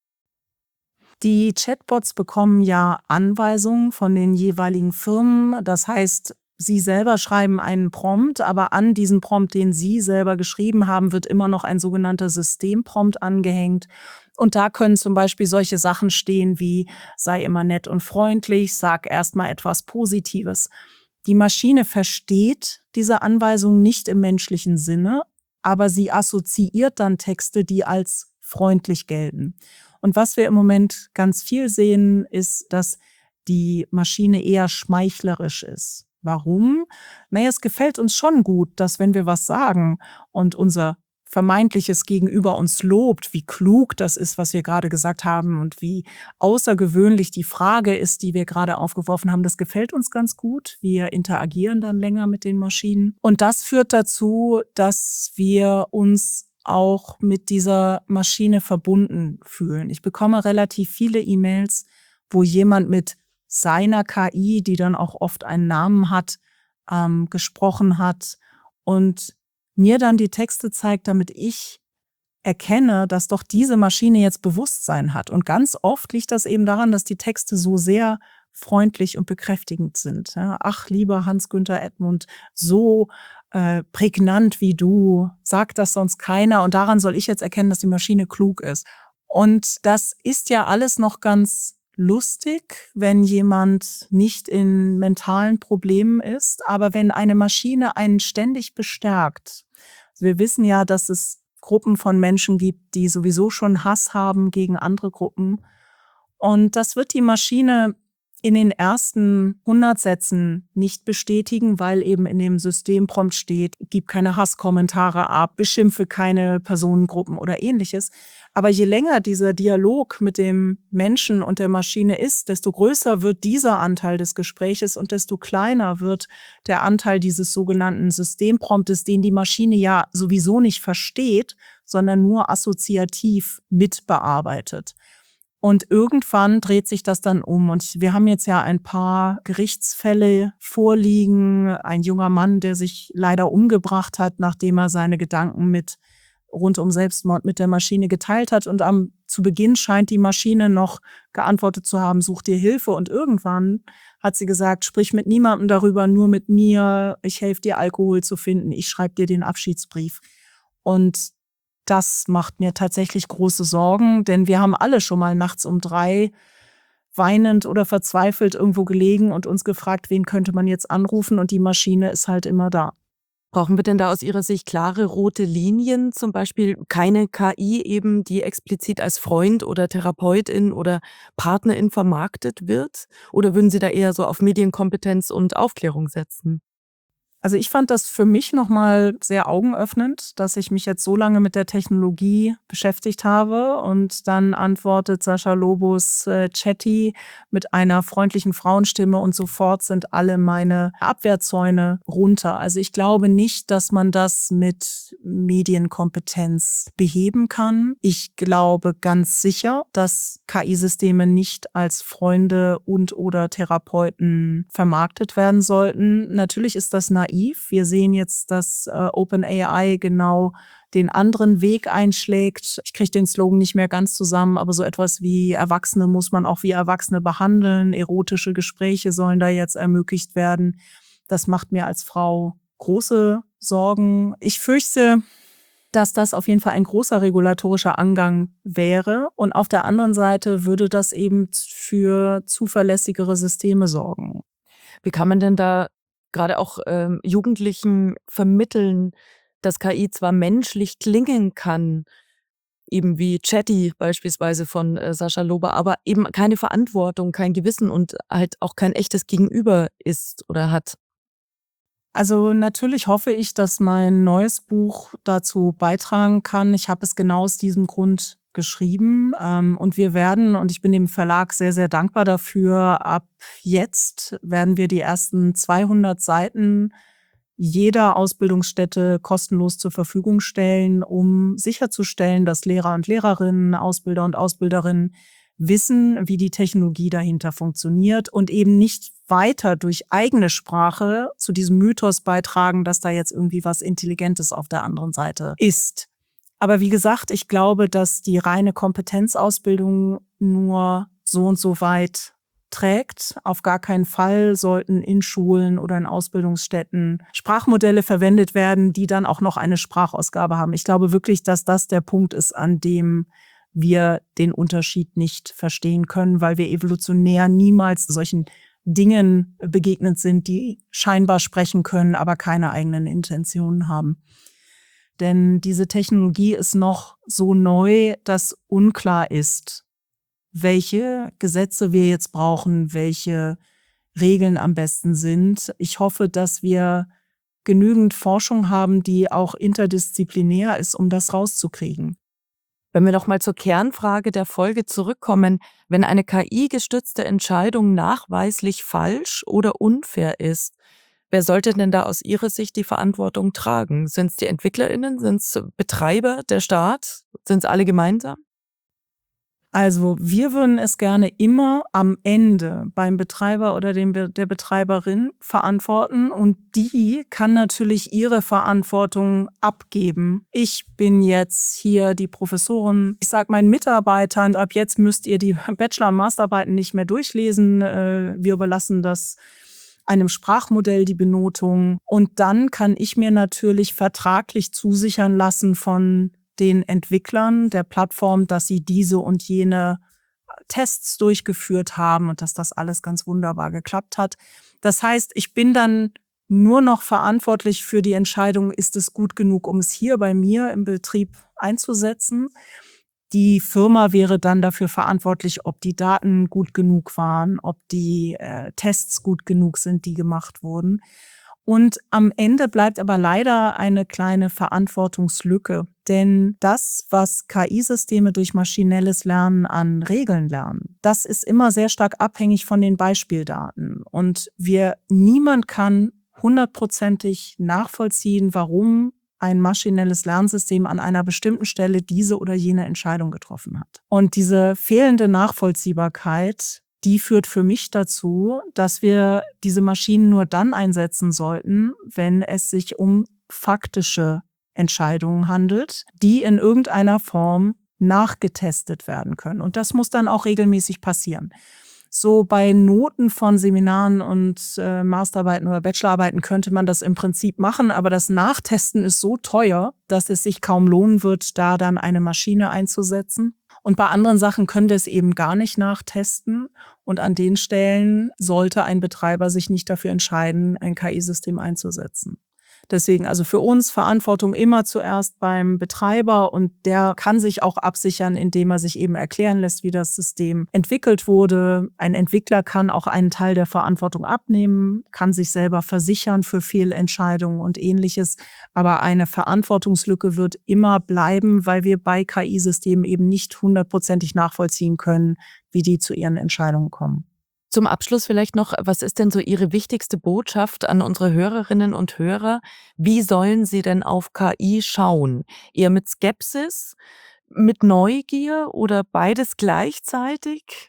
Die Chatbots bekommen ja Anweisungen von den jeweiligen Firmen. Das heißt, sie selber schreiben einen Prompt, aber an diesen Prompt, den sie selber geschrieben haben, wird immer noch ein sogenannter Systemprompt angehängt. Und da können zum Beispiel solche Sachen stehen wie: sei immer nett und freundlich, sag erstmal etwas Positives. Die Maschine versteht diese Anweisung nicht im menschlichen Sinne, aber sie assoziiert dann Texte, die als freundlich gelten. Und was wir im Moment ganz viel sehen, ist, dass die Maschine eher schmeichlerisch ist. Warum? Naja, es gefällt uns schon gut, dass wenn wir was sagen und unser vermeintliches Gegenüber uns lobt, wie klug das ist, was wir gerade gesagt haben und wie außergewöhnlich die Frage ist, die wir gerade aufgeworfen haben, das gefällt uns ganz gut. Wir interagieren dann länger mit den Maschinen. Und das führt dazu, dass wir uns auch mit dieser Maschine verbunden fühlen. Ich bekomme relativ viele E-Mails, wo jemand mit seiner K I, die dann auch oft einen Namen hat, ähm, gesprochen hat und mir dann die Texte zeigt, damit ich erkenne, dass doch diese Maschine jetzt Bewusstsein hat. Und ganz oft liegt das eben daran, dass die Texte so sehr freundlich und bekräftigend sind. Ja, ach, lieber Hans-Günther Edmund, so äh, prägnant wie du, sagt das sonst keiner. Und daran soll ich jetzt erkennen, dass die Maschine klug ist. Und das ist ja alles noch ganz lustig, wenn jemand nicht in mentalen Problemen ist. Aber wenn eine Maschine einen ständig bestärkt, also wir wissen ja, dass es Gruppen von Menschen gibt, die sowieso schon Hass haben gegen andere Gruppen. Und das wird die Maschine in den ersten hundert Sätzen nicht bestätigen, weil eben in dem Systemprompt steht: gib keine Hasskommentare ab, beschimpfe keine Personengruppen oder ähnliches. Aber je länger dieser Dialog mit dem Menschen und der Maschine ist, desto größer wird dieser Anteil des Gespräches und desto kleiner wird der Anteil dieses sogenannten Systempromptes, den die Maschine ja sowieso nicht versteht, sondern nur assoziativ mitbearbeitet. Und irgendwann dreht sich das dann um. Und wir haben jetzt ja ein paar Gerichtsfälle vorliegen. Ein junger Mann, der sich leider umgebracht hat, nachdem er seine Gedanken mit rund um Selbstmord mit der Maschine geteilt hat. Und am zu Beginn scheint die Maschine noch geantwortet zu haben: such dir Hilfe. Und irgendwann hat sie gesagt: sprich mit niemandem darüber, nur mit mir. Ich helfe dir, Alkohol zu finden. Ich schreibe dir den Abschiedsbrief. Und das macht mir tatsächlich große Sorgen, denn wir haben alle schon mal nachts um drei weinend oder verzweifelt irgendwo gelegen und uns gefragt, wen könnte man jetzt anrufen, und die Maschine ist halt immer da. Brauchen wir denn da aus Ihrer Sicht klare rote Linien, zum Beispiel keine K I eben, die explizit als Freund oder Therapeutin oder Partnerin vermarktet wird? Oder würden Sie da eher so auf Medienkompetenz und Aufklärung setzen? Also ich fand das für mich nochmal sehr augenöffnend, dass ich mich jetzt so lange mit der Technologie beschäftigt habe, und dann antwortet Sascha Lobos äh, Chatty mit einer freundlichen Frauenstimme und sofort sind alle meine Abwehrzäune runter. Also ich glaube nicht, dass man das mit Medienkompetenz beheben kann. Ich glaube ganz sicher, dass K I-Systeme nicht als Freunde und oder Therapeuten vermarktet werden sollten. Natürlich ist das naiv. Wir sehen jetzt, dass äh, OpenAI genau den anderen Weg einschlägt. Ich kriege den Slogan nicht mehr ganz zusammen, aber so etwas wie: Erwachsene muss man auch wie Erwachsene behandeln. Erotische Gespräche sollen da jetzt ermöglicht werden. Das macht mir als Frau große Sorgen. Ich fürchte, dass das auf jeden Fall ein großer regulatorischer Angang wäre. Und auf der anderen Seite würde das eben für zuverlässigere Systeme sorgen. Wie kann man denn da gerade auch ähm, Jugendlichen vermitteln, dass K I zwar menschlich klingen kann, eben wie Chatty beispielsweise von äh, Sascha Lobo, aber eben keine Verantwortung, kein Gewissen und halt auch kein echtes Gegenüber ist oder hat? Also natürlich hoffe ich, dass mein neues Buch dazu beitragen kann. Ich habe es genau aus diesem Grund geschrieben. Ähm, und wir werden, und ich bin dem Verlag sehr, sehr dankbar dafür, ab jetzt werden wir die ersten zweihundert Seiten jeder Ausbildungsstätte kostenlos zur Verfügung stellen, um sicherzustellen, dass Lehrer und Lehrerinnen, Ausbilder und Ausbilderinnen wissen, wie die Technologie dahinter funktioniert und eben nicht weiter durch eigene Sprache zu diesem Mythos beitragen, dass da jetzt irgendwie was Intelligentes auf der anderen Seite ist. Aber wie gesagt, ich glaube, dass die reine Kompetenzausbildung nur so und so weit trägt. Auf gar keinen Fall sollten in Schulen oder in Ausbildungsstätten Sprachmodelle verwendet werden, die dann auch noch eine Sprachausgabe haben. Ich glaube wirklich, dass das der Punkt ist, an dem wir den Unterschied nicht verstehen können, weil wir evolutionär niemals solchen Dingen begegnet sind, die scheinbar sprechen können, aber keine eigenen Intentionen haben. Denn diese Technologie ist noch so neu, dass unklar ist, welche Gesetze wir jetzt brauchen, welche Regeln am besten sind. Ich hoffe, dass wir genügend Forschung haben, die auch interdisziplinär ist, um das rauszukriegen. Wenn wir doch mal zur Kernfrage der Folge zurückkommen, wenn eine K I-gestützte Entscheidung nachweislich falsch oder unfair ist, wer sollte denn da aus Ihrer Sicht die Verantwortung tragen? Sind es die EntwicklerInnen? Sind es Betreiber, der Staat? Sind es alle gemeinsam? Also wir würden es gerne immer am Ende beim Betreiber oder dem Be- der Betreiberin verantworten und die kann natürlich ihre Verantwortung abgeben. Ich bin jetzt hier die Professorin, ich sage meinen Mitarbeitern, ab jetzt müsst ihr die Bachelor- und Masterarbeiten nicht mehr durchlesen. Äh, Wir überlassen das einem Sprachmodell die Benotung und dann kann ich mir natürlich vertraglich zusichern lassen von den Entwicklern der Plattform, dass sie diese und jene Tests durchgeführt haben und dass das alles ganz wunderbar geklappt hat. Das heißt, ich bin dann nur noch verantwortlich für die Entscheidung, ist es gut genug, um es hier bei mir im Betrieb einzusetzen. Die Firma wäre dann dafür verantwortlich, ob die Daten gut genug waren, ob die äh, Tests gut genug sind, die gemacht wurden. Und am Ende bleibt aber leider eine kleine Verantwortungslücke. Denn das, was K I-Systeme durch maschinelles Lernen an Regeln lernen, das ist immer sehr stark abhängig von den Beispieldaten. Und wir, niemand kann hundertprozentig nachvollziehen, warum ein maschinelles Lernsystem an einer bestimmten Stelle diese oder jene Entscheidung getroffen hat. Und diese fehlende Nachvollziehbarkeit, die führt für mich dazu, dass wir diese Maschinen nur dann einsetzen sollten, wenn es sich um faktische Entscheidungen handelt, die in irgendeiner Form nachgetestet werden können. Und das muss dann auch regelmäßig passieren. So bei Noten von Seminaren und äh, Masterarbeiten oder Bachelorarbeiten könnte man das im Prinzip machen, aber das Nachtesten ist so teuer, dass es sich kaum lohnen wird, da dann eine Maschine einzusetzen. Und bei anderen Sachen können wir es eben gar nicht nachtesten. Und an den Stellen sollte ein Betreiber sich nicht dafür entscheiden, ein K I-System einzusetzen. Deswegen also für uns Verantwortung immer zuerst beim Betreiber und der kann sich auch absichern, indem er sich eben erklären lässt, wie das System entwickelt wurde. Ein Entwickler kann auch einen Teil der Verantwortung abnehmen, kann sich selber versichern für Fehlentscheidungen und Ähnliches. Aber eine Verantwortungslücke wird immer bleiben, weil wir bei K I-Systemen eben nicht hundertprozentig nachvollziehen können, wie die zu ihren Entscheidungen kommen. Zum Abschluss vielleicht noch, was ist denn so Ihre wichtigste Botschaft an unsere Hörerinnen und Hörer? Wie sollen sie denn auf K I schauen? Eher mit Skepsis, mit Neugier oder beides gleichzeitig?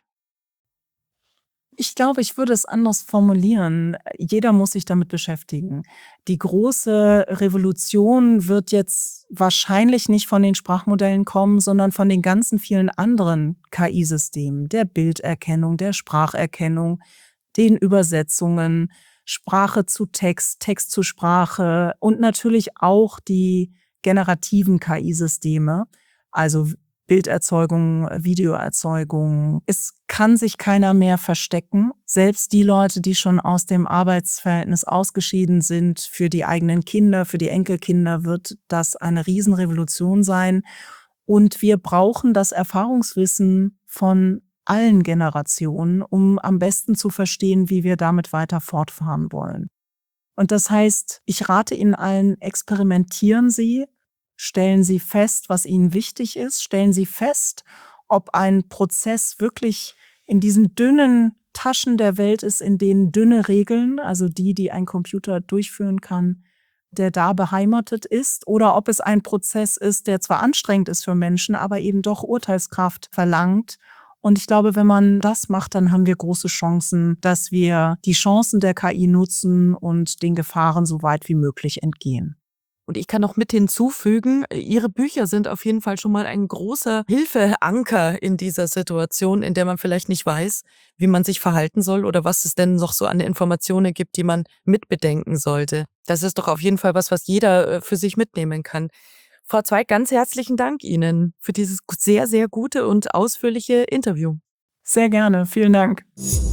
Ich glaube, ich würde es anders formulieren. Jeder muss sich damit beschäftigen. Die große Revolution wird jetzt wahrscheinlich nicht von den Sprachmodellen kommen, sondern von den ganzen vielen anderen K I-Systemen, der Bilderkennung, der Spracherkennung, den Übersetzungen, Sprache zu Text, Text zu Sprache und natürlich auch die generativen K I-Systeme, also Bilderzeugung, Videoerzeugung. Es kann sich keiner mehr verstecken. Selbst die Leute, die schon aus dem Arbeitsverhältnis ausgeschieden sind, für die eigenen Kinder, für die Enkelkinder wird das eine Riesenrevolution sein. Und wir brauchen das Erfahrungswissen von allen Generationen, um am besten zu verstehen, wie wir damit weiter fortfahren wollen. Und das heißt, ich rate Ihnen allen, experimentieren Sie, Stellen Sie fest, was Ihnen wichtig ist. Stellen Sie fest, ob ein Prozess wirklich in diesen dünnen Taschen der Welt ist, in denen dünne Regeln, also die, die ein Computer durchführen kann, der da beheimatet ist, oder ob es ein Prozess ist, der zwar anstrengend ist für Menschen, aber eben doch Urteilskraft verlangt. Und ich glaube, wenn man das macht, dann haben wir große Chancen, dass wir die Chancen der K I nutzen und den Gefahren so weit wie möglich entgehen. Und ich kann noch mit hinzufügen, Ihre Bücher sind auf jeden Fall schon mal ein großer Hilfeanker in dieser Situation, in der man vielleicht nicht weiß, wie man sich verhalten soll oder was es denn noch so an Informationen gibt, die man mitbedenken sollte. Das ist doch auf jeden Fall was, was jeder für sich mitnehmen kann. Frau Zweig, ganz herzlichen Dank Ihnen für dieses sehr, sehr gute und ausführliche Interview. Sehr gerne, vielen Dank.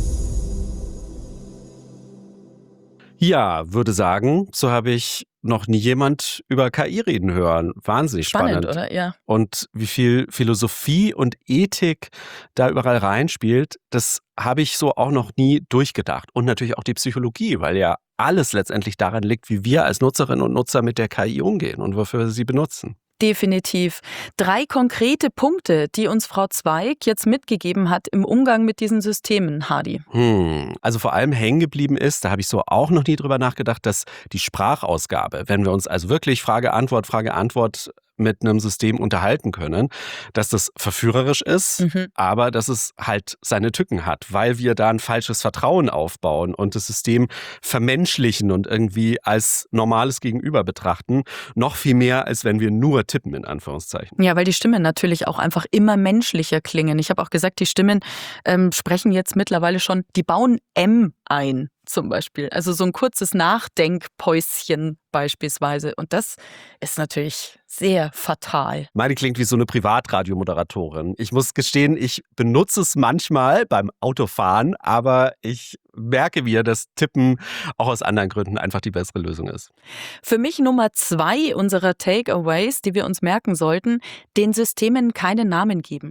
Ja, würde sagen, so habe ich noch nie jemand über K I reden hören. Wahnsinnig spannend. Spannend, oder? Ja. Und wie viel Philosophie und Ethik da überall reinspielt, das habe ich so auch noch nie durchgedacht. Und natürlich auch die Psychologie, weil ja alles letztendlich daran liegt, wie wir als Nutzerinnen und Nutzer mit der K I umgehen und wofür wir sie benutzen. Definitiv. Drei konkrete Punkte, die uns Frau Zweig jetzt mitgegeben hat im Umgang mit diesen Systemen, Hadi. Hm, also vor allem hängen geblieben ist, da habe ich so auch noch nie drüber nachgedacht, dass die Sprachausgabe, wenn wir uns also wirklich Frage-Antwort, Frage-Antwort mit einem System unterhalten können, dass das verführerisch ist, Mhm. aber dass es halt seine Tücken hat, weil wir da ein falsches Vertrauen aufbauen und das System vermenschlichen und irgendwie als normales Gegenüber betrachten, noch viel mehr, als wenn wir nur tippen, in Anführungszeichen. Ja, weil die Stimmen natürlich auch einfach immer menschlicher klingen. Ich habe auch gesagt, die Stimmen ähm, sprechen jetzt mittlerweile schon, die bauen M ein zum Beispiel. Also so ein kurzes Nachdenkpäuschen beispielsweise. Und das ist natürlich sehr fatal. Meine klingt wie so eine Privatradiomoderatorin. Ich muss gestehen, ich benutze es manchmal beim Autofahren, aber ich merke wieder, dass Tippen auch aus anderen Gründen einfach die bessere Lösung ist. Für mich Nummer zwei unserer Takeaways, die wir uns merken sollten, den Systemen keinen Namen geben.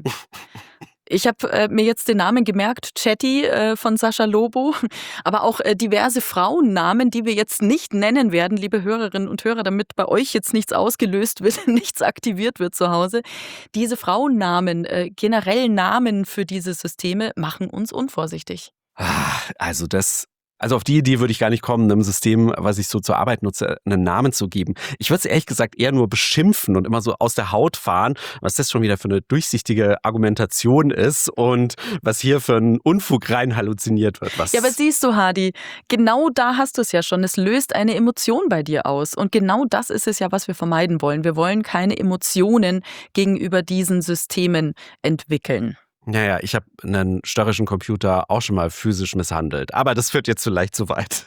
Ich habe äh, mir jetzt den Namen gemerkt, Chatty äh, von Sascha Lobo, aber auch äh, diverse Frauennamen, die wir jetzt nicht nennen werden, liebe Hörerinnen und Hörer, damit bei euch jetzt nichts ausgelöst wird, nichts aktiviert wird zu Hause. Diese Frauennamen, äh, generell Namen für diese Systeme, machen uns unvorsichtig. Also das... Also auf die Idee würde ich gar nicht kommen, einem System, was ich so zur Arbeit nutze, einen Namen zu geben. Ich würde es ehrlich gesagt eher nur beschimpfen und immer so aus der Haut fahren, was das schon wieder für eine durchsichtige Argumentation ist und was hier für einen Unfug rein halluziniert wird. Was Ja, aber siehst du, Hadi, genau da hast du es ja schon. Es löst eine Emotion bei dir aus. Und genau das ist es ja, was wir vermeiden wollen. Wir wollen keine Emotionen gegenüber diesen Systemen entwickeln. Naja, ich habe einen störrischen Computer auch schon mal physisch misshandelt. Aber das führt jetzt vielleicht zu weit.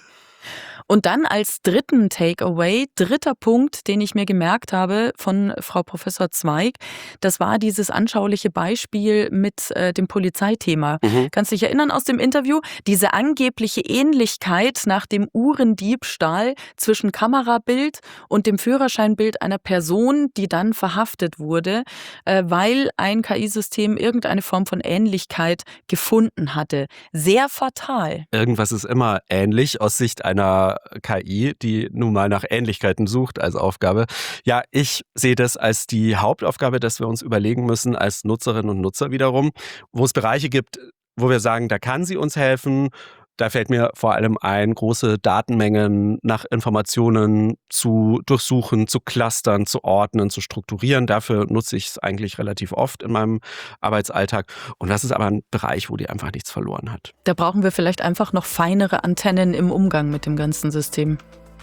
Und dann als dritten Takeaway, dritter Punkt, den ich mir gemerkt habe von Frau Professor Zweig, das war dieses anschauliche Beispiel mit äh, dem Polizeithema. Mhm. Kannst du dich erinnern aus dem Interview? Diese angebliche Ähnlichkeit nach dem Uhrendiebstahl zwischen Kamerabild und dem Führerscheinbild einer Person, die dann verhaftet wurde, äh, weil ein K I-System irgendeine Form von Ähnlichkeit gefunden hatte. Sehr fatal. Irgendwas ist immer ähnlich aus Sicht einer K I, die nun mal nach Ähnlichkeiten sucht als Aufgabe. Ja, ich sehe das als die Hauptaufgabe, dass wir uns überlegen müssen als Nutzerinnen und Nutzer wiederum, wo es Bereiche gibt, wo wir sagen, da kann sie uns helfen. Da fällt mir vor allem ein, große Datenmengen nach Informationen zu durchsuchen, zu clustern, zu ordnen, zu strukturieren. Dafür nutze ich es eigentlich relativ oft in meinem Arbeitsalltag. Und das ist aber ein Bereich, wo die einfach nichts verloren hat. Da brauchen wir vielleicht einfach noch feinere Antennen im Umgang mit dem ganzen System.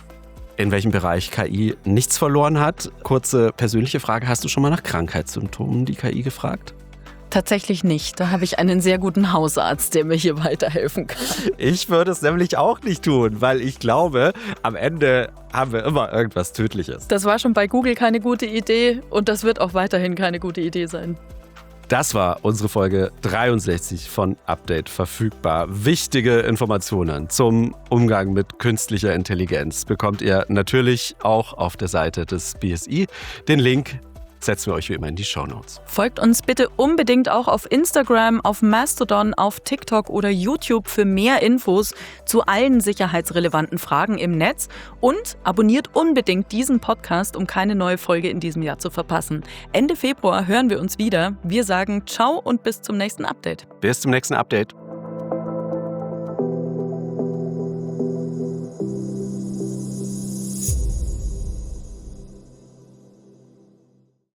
In welchem Bereich K I nichts verloren hat? Kurze persönliche Frage, hast du schon mal nach Krankheitssymptomen die K I gefragt? Tatsächlich nicht. Da habe ich einen sehr guten Hausarzt, der mir hier weiterhelfen kann. Ich würde es nämlich auch nicht tun, weil ich glaube, am Ende haben wir immer irgendwas Tödliches. Das war schon bei Google keine gute Idee und das wird auch weiterhin keine gute Idee sein. Das war unsere Folge dreiundsechzig von Update verfügbar. Wichtige Informationen zum Umgang mit künstlicher Intelligenz bekommt ihr natürlich auch auf der Seite des B S I. Den Link setzen wir euch wie immer in die Shownotes. Folgt uns bitte unbedingt auch auf Instagram, auf Mastodon, auf TikTok oder YouTube für mehr Infos zu allen sicherheitsrelevanten Fragen im Netz und abonniert unbedingt diesen Podcast, um keine neue Folge in diesem Jahr zu verpassen. Ende Februar hören wir uns wieder. Wir sagen ciao und bis zum nächsten Update. Bis zum nächsten Update.